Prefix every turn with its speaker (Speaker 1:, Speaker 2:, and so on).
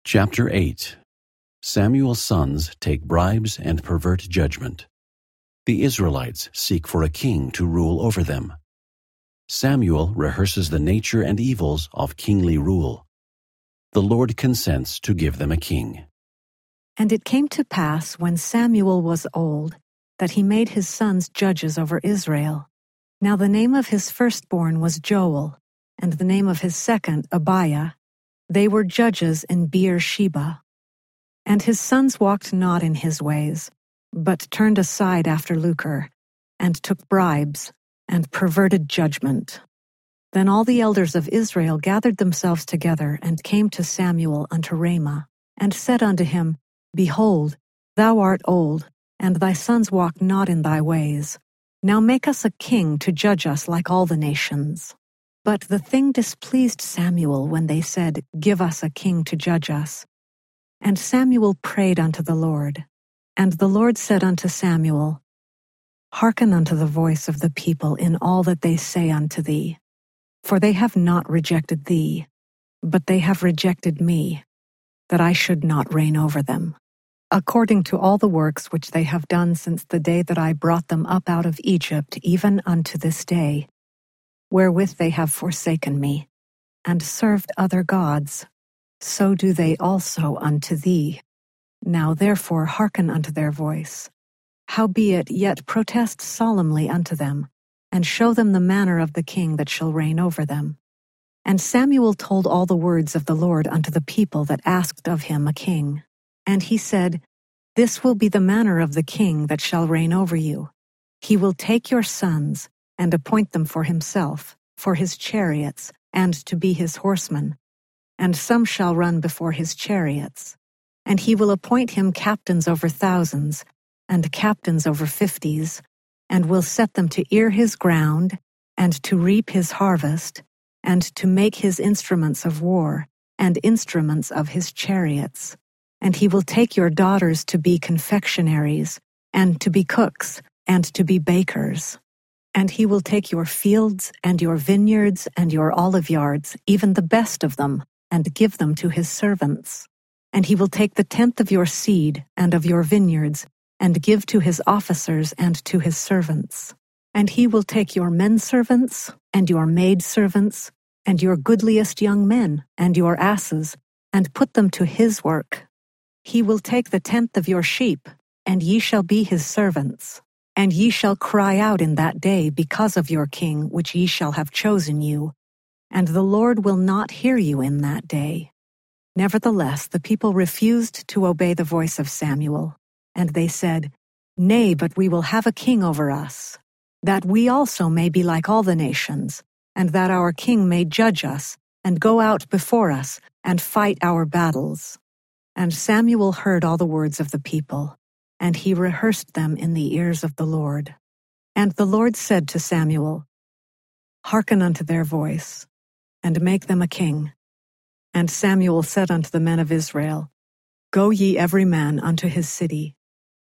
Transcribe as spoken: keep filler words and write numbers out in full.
Speaker 1: Chapter eight. Samuel's sons take bribes and pervert judgment. The Israelites seek for a king to rule over them. Samuel rehearses the nature and evils of kingly rule. The Lord consents to give them a king.
Speaker 2: And it came to pass, when Samuel was old, that he made his sons judges over Israel. Now the name of his firstborn was Joel, and the name of his second Abiah. They were judges in Beer-sheba. And his sons walked not in his ways, but turned aside after lucre, and took bribes, and perverted judgment. Then all the elders of Israel gathered themselves together, and came to Samuel unto Ramah, and said unto him, Behold, thou art old, and thy sons walk not in thy ways. Now make us a king to judge us like all the nations. But the thing displeased Samuel when they said, Give us a king to judge us. And Samuel prayed unto the Lord. And the Lord said unto Samuel, Hearken unto the voice of the people in all that they say unto thee. For they have not rejected thee, but they have rejected me, that I should not reign over them, according to all the works which they have done since the day that I brought them up out of Egypt, even unto this day, wherewith they have forsaken me, and served other gods. So do they also unto thee. Now therefore hearken unto their voice. Howbeit yet protest solemnly unto them, and show them the manner of the king that shall reign over them. And Samuel told all the words of the Lord unto the people that asked of him a king. And he said, This will be the manner of the king that shall reign over you. He will take your sons, and appoint them for himself, for his chariots, and to be his horsemen. And some shall run before his chariots. And he will appoint him captains over thousands, and captains over fifties, and will set them to ear his ground, and to reap his harvest, and to make his instruments of war, and instruments of his chariots. And he will take your daughters to be confectionaries, and to be cooks, and to be bakers. And he will take your fields, and your vineyards, and your olive yards, even the best of them, and give them to his servants. And he will take the tenth of your seed, and of your vineyards, and give to his officers and to his servants. And he will take your men-servants, and your maid-servants, and your goodliest young men, and your asses, and put them to his work. He will take the tenth of your sheep, and ye shall be his servants. And ye shall cry out in that day because of your king, which ye shall have chosen you. And the Lord will not hear you in that day. Nevertheless, the people refused to obey the voice of Samuel. And they said, Nay, but we will have a king over us, that we also may be like all the nations, and that our king may judge us, and go out before us, and fight our battles. And Samuel heard all the words of the people, and he rehearsed them in the ears of the Lord. And the Lord said to Samuel, Hearken unto their voice, and make them a king. And Samuel said unto the men of Israel, Go ye every man unto his city,